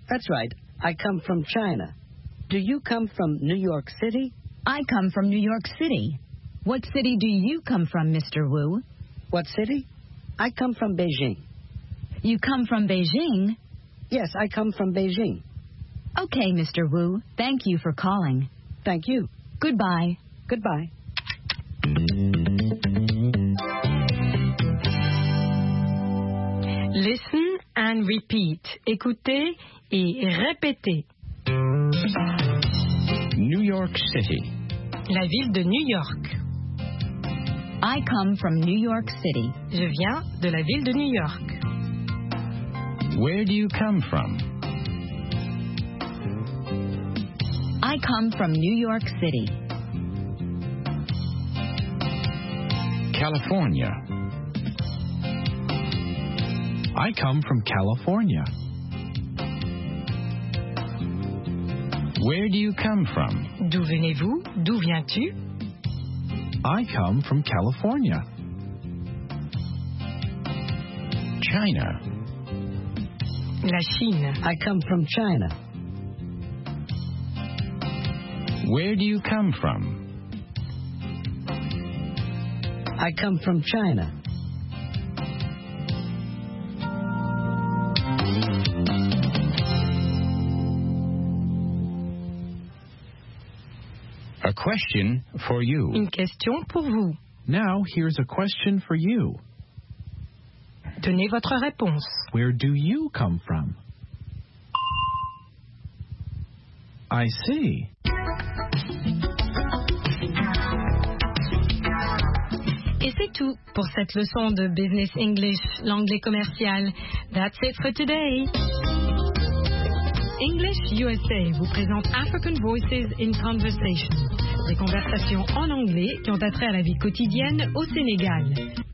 That's right. I come from China. Do you come from New York City? I come from New York City. What city do you come from, Mr. Wu? What city? I come from Beijing. You come from Beijing? Yes, I come from Beijing. Okay, Mr. Wu. Thank you for calling. Thank you. Goodbye. Goodbye. Listen and repeat. Écoutez et répétez. New York City. La ville de New York. I come from New York City. Je viens de la ville de New York. Where do you come from? I come from New York City. California. I come from California. Where do you come from? D'où venez-vous? D'où viens-tu? I come from California. China. La Chine. I come from China. Where do you come from? I come from China. A question for you. Une question pour vous. Now, here's a question for you. Donnez votre réponse. Where do you come from? I see. Et c'est tout pour cette leçon de Business English, l'anglais commercial. That's it for today. English USA vous présente African Voices in Conversation, des conversations en anglais qui ont attrait à la vie quotidienne au Sénégal.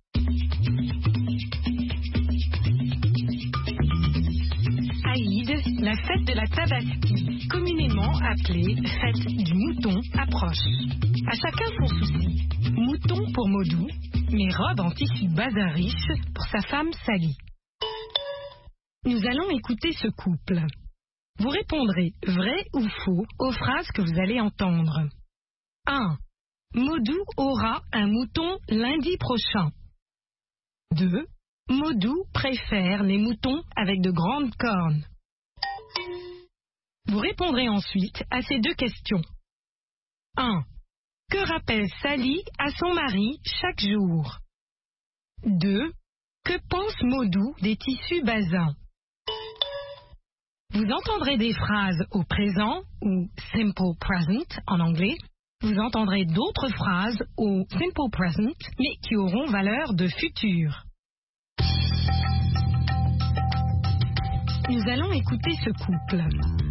Aïd, la fête de la Tabaski, communément appelée fête du mouton, approche. À chacun son souci. Mouton pour Modou, mais robe en tissu bazin riche pour sa femme Sally. Nous allons écouter ce couple. Vous répondrez vrai ou faux aux phrases que vous allez entendre. 1. Modou aura un mouton lundi prochain. 2. Modou préfère les moutons avec de grandes cornes. Vous répondrez ensuite à ces deux questions. 1. Que rappelle Sally à son mari chaque jour? 2. Que pense Modou des tissus bazins? Vous entendrez des phrases au présent ou simple present en anglais. Vous entendrez d'autres phrases au simple present mais qui auront valeur de futur. Nous allons écouter ce couple.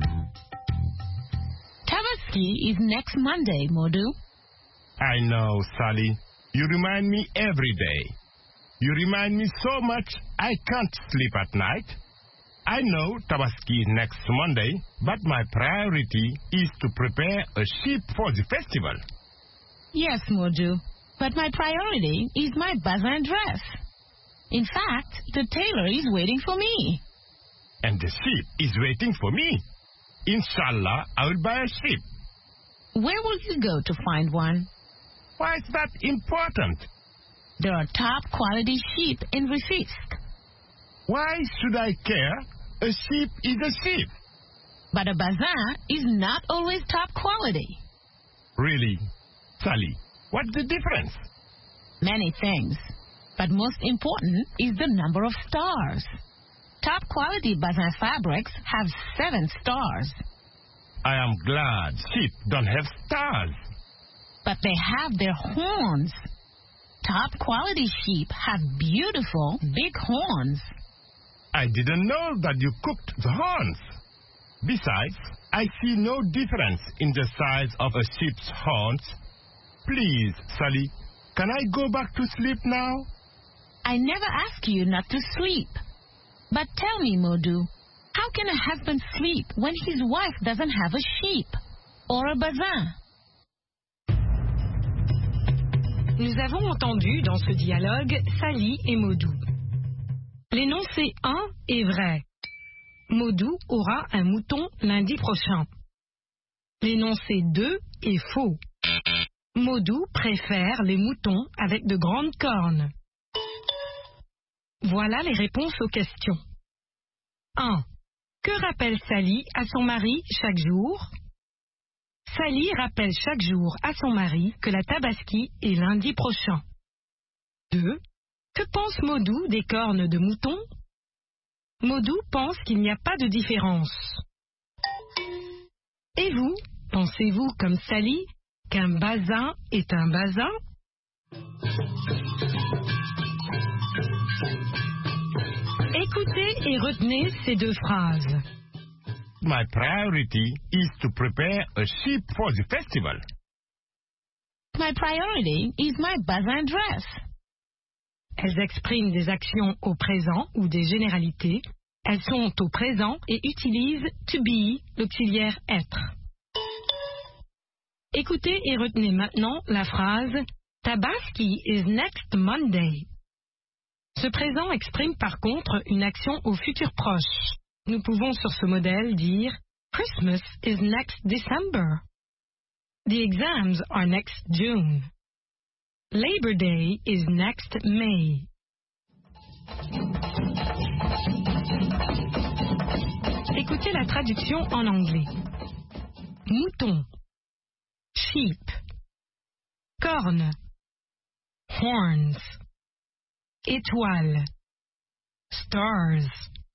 Tabaski is next Monday, Modou. I know, Sally. You remind me every day. You remind me so much I can't sleep at night. I know Tabaski is next Monday, but my priority is to prepare a sheep for the festival. Yes, Modou, but my priority is my bazin dress. In fact, the tailor is waiting for me. And the sheep is waiting for me. Inshallah, I will buy a sheep. Where will you go to find one? Why is that important? There are top quality sheep in Rufisque. Why should I care? A sheep is a sheep. But a bazin is not always top quality. Really? Sally, what's the difference? Many things. But most important is the number of stars. Top quality bazin fabrics have 7 stars. I am glad sheep don't have stars. But they have their horns. Top quality sheep have beautiful big horns. I didn't know that you cooked the horns. Besides, I see no difference in the size of a sheep's horns. Please, Sally, can I go back to sleep now? I never ask you not to sleep. But tell me, Modou, how can a husband sleep when his wife doesn't have a sheep or a bazin? Nous avons entendu dans ce dialogue Sally et Modou. L'énoncé 1 est vrai. Modou aura un mouton lundi prochain. L'énoncé 2 est faux. Modou préfère les moutons avec de grandes cornes. Voilà les réponses aux questions. 1. Que rappelle Sally à son mari chaque jour? Sally rappelle chaque jour à son mari que la Tabaski est lundi prochain. 2. Que pense Modou des cornes de mouton? Modou pense qu'il n'y a pas de différence. Et vous, pensez-vous comme Sally qu'un bazin est un bazin? Écoutez et retenez ces deux phrases. My priority is to prepare a sheep for the festival. My priority is my bazin dress. Elles expriment des actions au présent ou des généralités. Elles sont au présent et utilisent to be, l'auxiliaire être. Écoutez et retenez maintenant la phrase Tabaski is next Monday. Ce présent exprime par contre une action au futur proche. Nous pouvons sur ce modèle dire Christmas is next December. The exams are next June. Labor Day is next May. Écoutez la traduction en anglais. Mouton. Sheep. Corne. Horns. Étoile. Stars.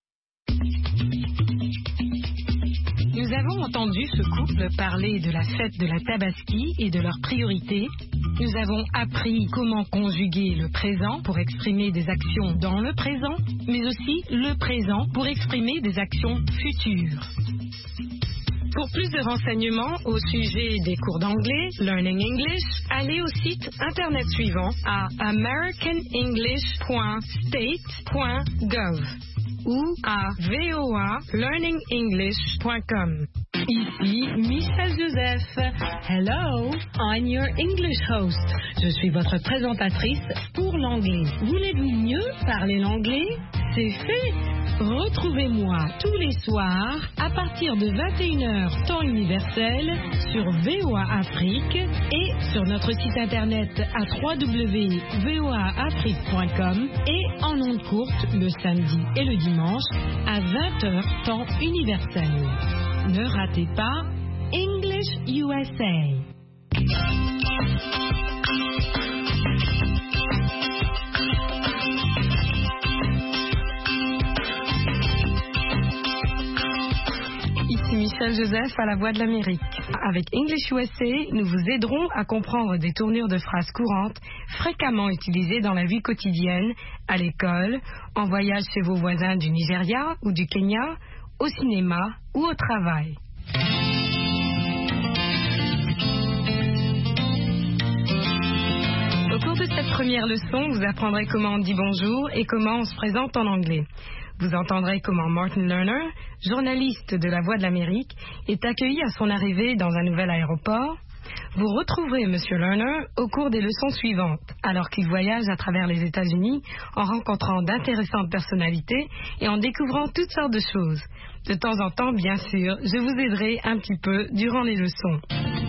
Nous avons entendu ce couple parler de la fête de la Tabaski et de leurs priorités. Nous avons appris comment conjuguer le présent pour exprimer des actions dans le présent, mais aussi le présent pour exprimer des actions futures. Pour plus de renseignements au sujet des cours d'anglais, Learning English, allez au site internet suivant à americanenglish.state.gov ou à voalearningenglish.com. Ici Michel Joseph. Hello, I'm your English host. Je suis votre présentatrice pour l'anglais. Voulez-vous mieux parler l'anglais? C'est fait. Retrouvez-moi tous les soirs à partir de 21h temps universel sur VOA Afrique et sur notre site internet à www.voaafrique.com et en ondes courtes le samedi et le dimanche à 20h temps universel. Ne ratez pas English USA. Ici Michel Joseph à la Voix de l'Amérique. Avec English USA, nous vous aiderons à comprendre des tournures de phrases courantes fréquemment utilisées dans la vie quotidienne, à l'école, en voyage chez vos voisins du Nigeria ou du Kenya, au cinéma ou au travail. Au cours de cette première leçon, vous apprendrez comment on dit bonjour et comment on se présente en anglais. Vous entendrez comment Martin Lerner, journaliste de La Voix de l'Amérique, est accueilli à son arrivée dans un nouvel aéroport. Vous retrouverez M. Lerner au cours des leçons suivantes, alors qu'il voyage à travers les États-Unis en rencontrant d'intéressantes personnalités et en découvrant toutes sortes de choses. De temps en temps, bien sûr, je vous aiderai un petit peu durant les leçons.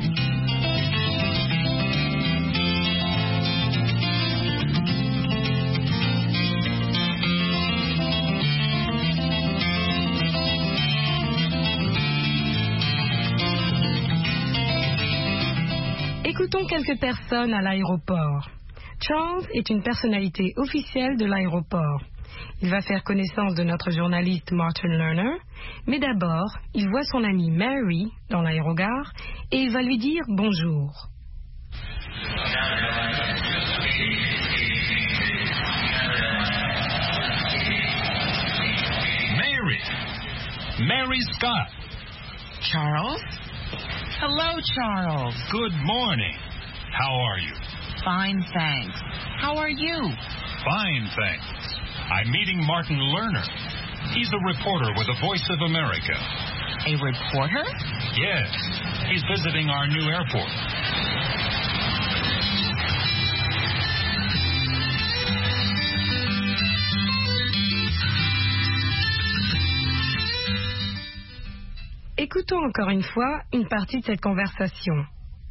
Écoutons quelques personnes à l'aéroport. Charles est une personnalité officielle de l'aéroport. Il va faire connaissance de notre journaliste Martin Lerner, mais d'abord, il voit son amie Mary dans l'aérogare et il va lui dire bonjour. Mary Scott. Charles? Hello, Charles. Good morning. How are you? Fine, thanks. How are you? Fine, thanks. I'm meeting Martin Lerner. He's a reporter with the Voice of America. A reporter? Yes, he's visiting our new airport. Écoutons encore une fois une partie de cette conversation.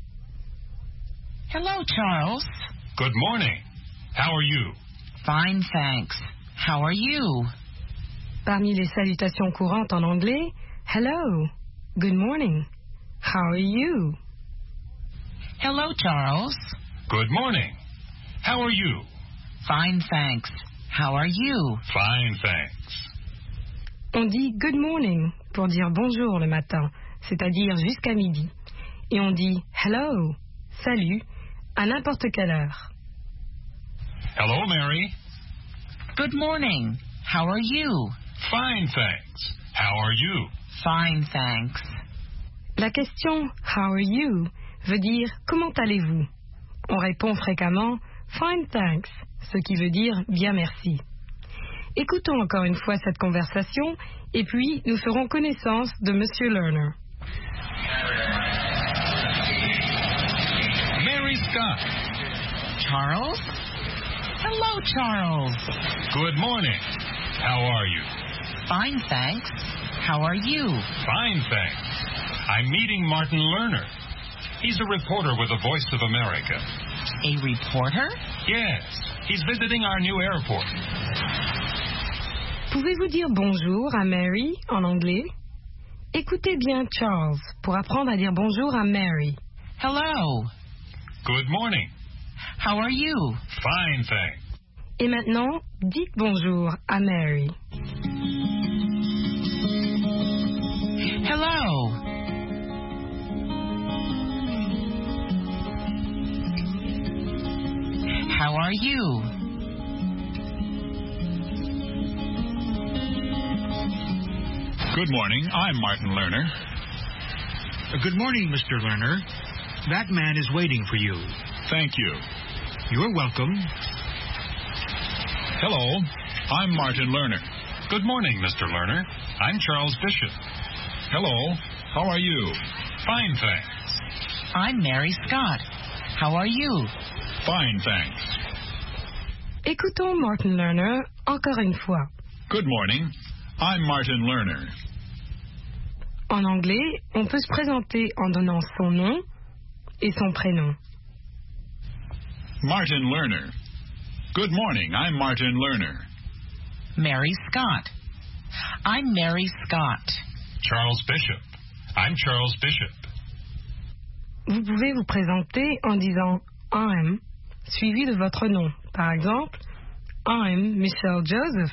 Hello, Charles. Good morning. How are you? Fine, thanks. How are you? Parmi les salutations courantes en anglais, hello, good morning, how are you? Hello, Charles. Good morning. How are you? Fine, thanks. How are you? Fine, thanks. On dit good morning pour dire bonjour le matin, c'est-à-dire jusqu'à midi. Et on dit hello, salut, à n'importe quelle heure. Hello, Mary. Good morning. How are you? Fine, thanks. How are you? Fine, thanks. La question how are you veut dire comment allez-vous? On répond fréquemment fine, thanks, ce qui veut dire bien merci. Écoutons encore une fois cette conversation et puis nous ferons connaissance de Monsieur Lerner. Mary Scott. Charles? Hello, Charles. Good morning. How are you? Fine, thanks. How are you? Fine, thanks. I'm meeting Martin Lerner. He's a reporter with the Voice of America. A reporter? Yes, he's visiting our new airport. Pouvez-vous dire bonjour à Mary en anglais? Écoutez bien Charles pour apprendre à dire bonjour à Mary. Hello. Good morning. How are you? Fine, thanks. Et maintenant, dites bonjour à Mary. Hello. How are you? Good morning. I'm Martin Lerner. Good morning, Mr. Lerner. That man is waiting for you. Thank you. You're welcome. Hello. I'm Martin Lerner. Good morning, Mr. Lerner. I'm Charles Bishop. Hello. How are you? Fine, thanks. I'm Mary Scott. How are you? Fine, thanks. Écoutons Martin Lerner encore une fois. Good morning. I'm Martin Lerner. En anglais, on peut se présenter en donnant son nom et son prénom. Martin Lerner. Good morning. I'm Martin Lerner. Mary Scott. I'm Mary Scott. Charles Bishop. I'm Charles Bishop. Vous pouvez vous présenter en disant I'm suivi de votre nom. Par exemple, I'm Michelle Joseph.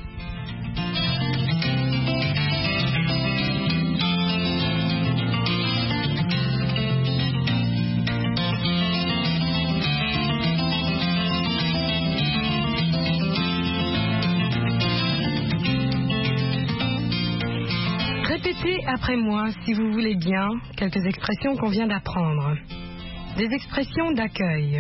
Répétez après moi, si vous voulez bien, quelques expressions qu'on vient d'apprendre. Des expressions d'accueil.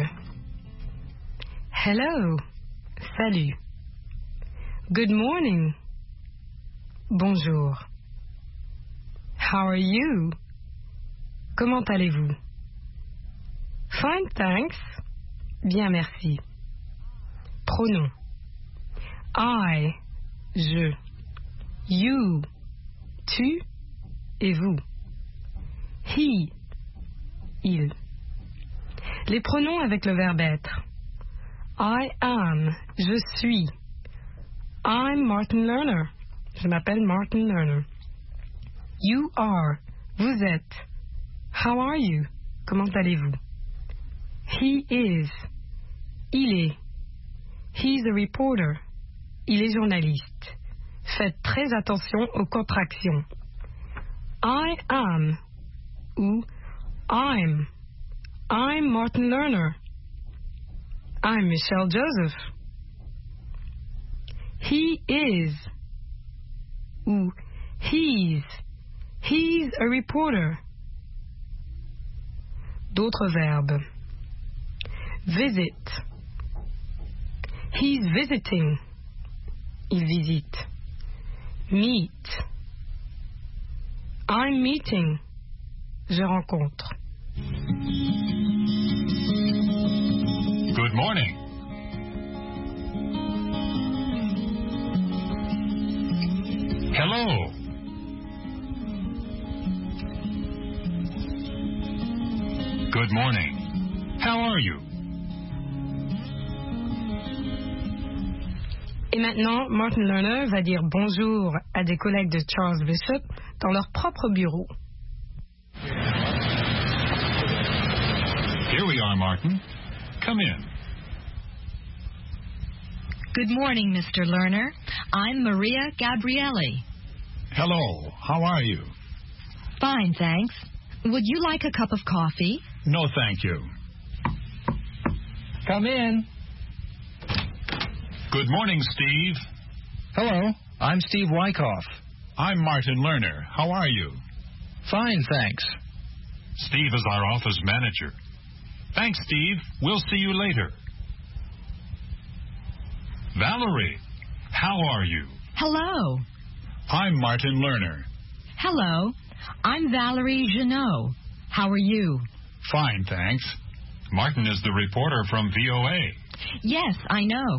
Hello, salut. Good morning, bonjour. How are you? Comment allez-vous? Fine, thanks. Bien, merci. Pronom. I, je. You, tu et vous. He, il. Les pronoms avec le verbe être. I am, je suis. I'm Martin Lerner. Je m'appelle Martin Lerner. You are, vous êtes. How are you? Comment allez-vous? He is, il est. He's a reporter. Il est journaliste. Faites très attention aux contractions. I am ou I'm. I'm Martin Lerner. I'm Michelle Joseph. He is ou he's. He's a reporter. D'autres verbes. Visit. He's visiting. Il visite. Meet. I'm meeting. Je rencontre. Good morning. Hello. Good morning. How are you? Et maintenant, Martin Lerner va dire bonjour à des collègues de Charles Bishop dans leur propre bureau. Here we are, Martin. Come in. Good morning, Mr. Lerner. I'm Maria Gabrielli. Hello. How are you? Fine, thanks. Would you like a cup of coffee? No, thank you. Come in. Good morning, Steve. Hello, I'm Steve Wyckoff. I'm Martin Lerner. How are you? Fine, thanks. Steve is our office manager. Thanks, Steve. We'll see you later. Valerie, how are you? Hello. I'm Martin Lerner. Hello. I'm Valerie Jeannot. How are you? Fine, thanks. Martin is the reporter from VOA. Yes, I know.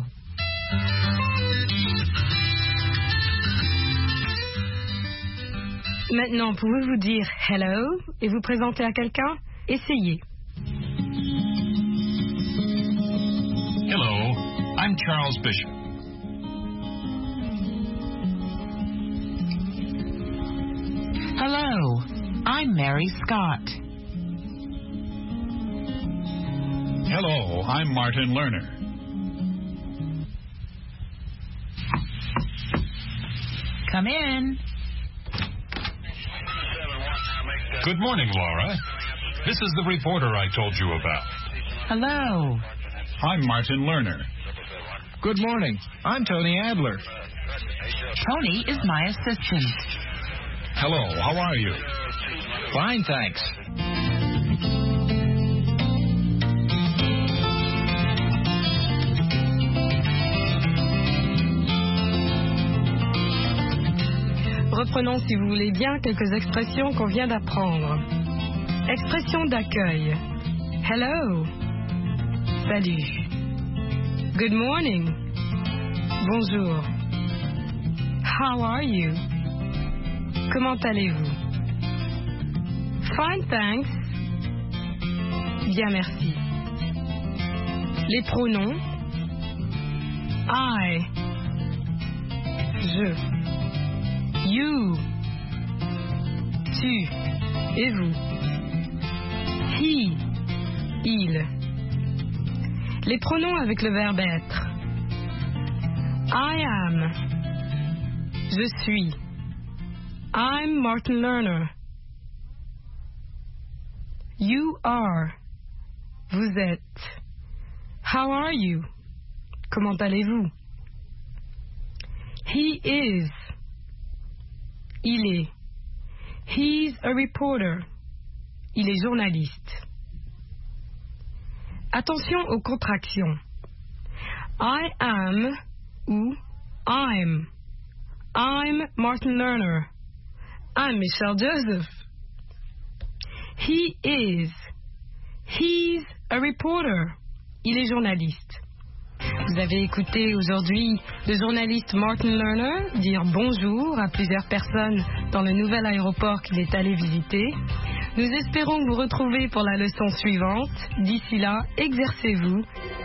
Maintenant, pouvez-vous dire hello et vous présenter à quelqu'un? Essayez. Hello, I'm Charles Bishop. Hello. I'm Mary Scott. Hello, I'm Martin Lerner. Come in. Good morning, Laura. This is the reporter I told you about. Hello. I'm Martin Lerner. Good morning. I'm Tony Adler. Tony is my assistant. Hello, how are you? Fine, thanks. Reprenons, si vous voulez bien, quelques expressions qu'on vient d'apprendre. Expression d'accueil. Hello. Salut. Good morning. Bonjour. How are you? Comment allez-vous? Fine, thanks. Bien, merci. Les pronoms. I. Je. You. Tu. Et vous. He. Il. Les pronoms avec le verbe être. I am. Je suis. I'm Martin Lerner. You are. Vous êtes. How are you? Comment allez-vous? He is. Il est. He's a reporter. Il est journaliste. Attention aux contractions. I am ou I'm. I'm Martin Lerner. I'm Michelle Joseph. He is. He's a reporter. Il est journaliste. Vous avez écouté aujourd'hui le journaliste Martin Lerner dire bonjour à plusieurs personnes dans le nouvel aéroport qu'il est allé visiter. Nous espérons vous retrouver pour la leçon suivante. D'ici là, exercez-vous.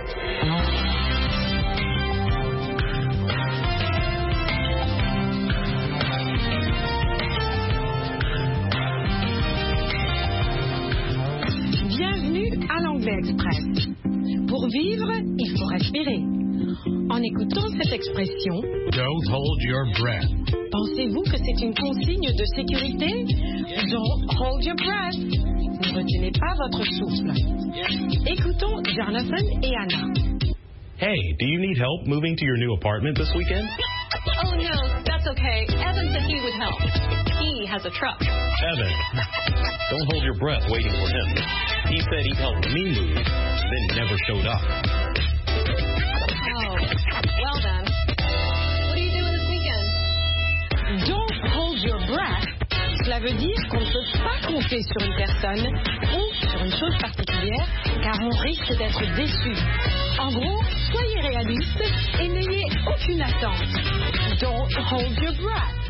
Bienvenue à l'Anglais Express. Pour vivre, il faut respirer. En écoutant cette expression, Don't hold your breath. pensez-vous que c'est une consigne de sécurité? Don't hold your breath. Ne retenez pas votre souffle. Écoutons Jonathan et Anna. Hey, do you need help moving to your new apartment this weekend? Oh, no, that's okay. Evan said he would help. He has a truck. Evan, don't hold your breath waiting for him. He said he'd help me move, then never showed up. Oh, well then. What are you doing this weekend? Don't hold your breath. Cela veut dire qu'on ne peut pas compter sur une personne ou sur une chose particulière car on risque d'être déçu. En gros, soyez réaliste et n'ayez aucune attente. Don't hold your breath.